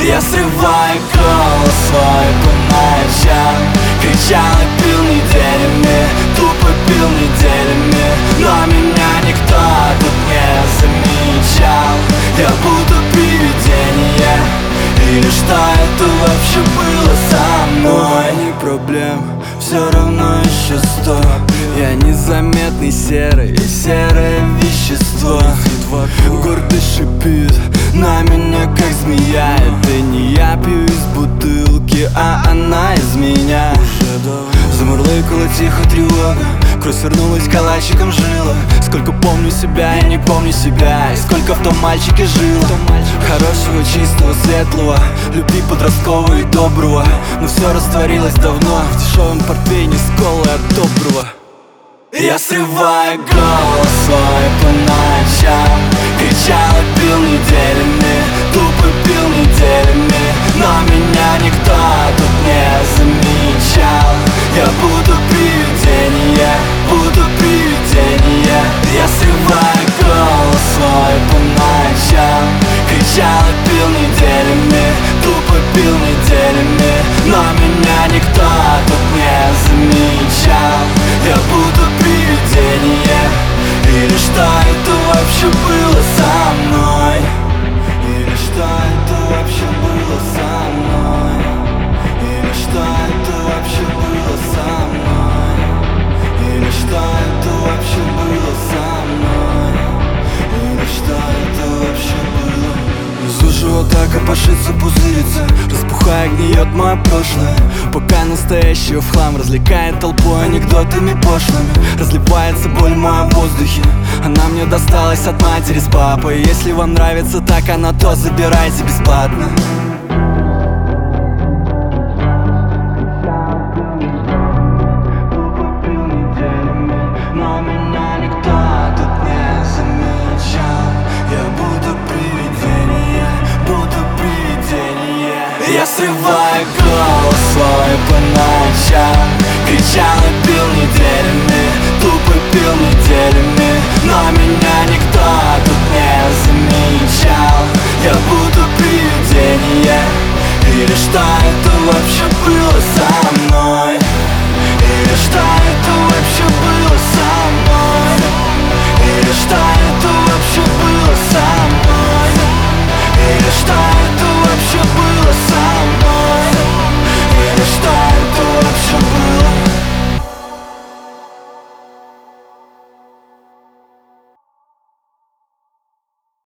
Я срываю голос свой по ночам, кричал и пил неделями, тупо пил неделями, но меня никто тут не замечал. Я буду привидение, или что это вообще было со мной? Не проблем, все равно еще 100. Я незаметный серый, серое вещество. Гордо шипит на меня как змея. Это не я пью из бутылки, а она из меня. Замурлыкала тихо тревога, кровь свернулась калачиком жила. Сколько помню себя, я не помню себя, и сколько в том мальчике жило. Хорошего, чистого, светлого, любви подросткового и доброго. Но все растворилось давно в дешевом портвейне с колой от доброго. Я срываю голос свой по ночам, кричал и пил неделями, тупо пил неделями, но меня никто тут не замечал. Я буду привидение, буду привидение. Я срываю голос свой по ночам, кричал и пил неделями, тупо пил неделями, но меня никто тут не замечал. Я буду привидение, или что это вообще было со мной? Или что это вообще было со мной? Или что это вообще было со мной? Или что это вообще было со мной? Или что это вообще было? Внизу живота копошится, пузырится, распухая, гниет мое прошлое. Пока настоящее в хлам развлекает толпой анекдотами пошлыми. Разливается боль в моем воздухе, она мне досталась от матери с папой. Если вам нравится так она, то забирайте бесплатно. Но меня никто тут не замечал. Я буду привидение, буду привидение. Я срываю голос свой по ночам, кричал и пил неделями, тупо пил неделями, но меня никто тут не замечал. Я буду привидение, или что это вообще было со мной? Или что это вообще было?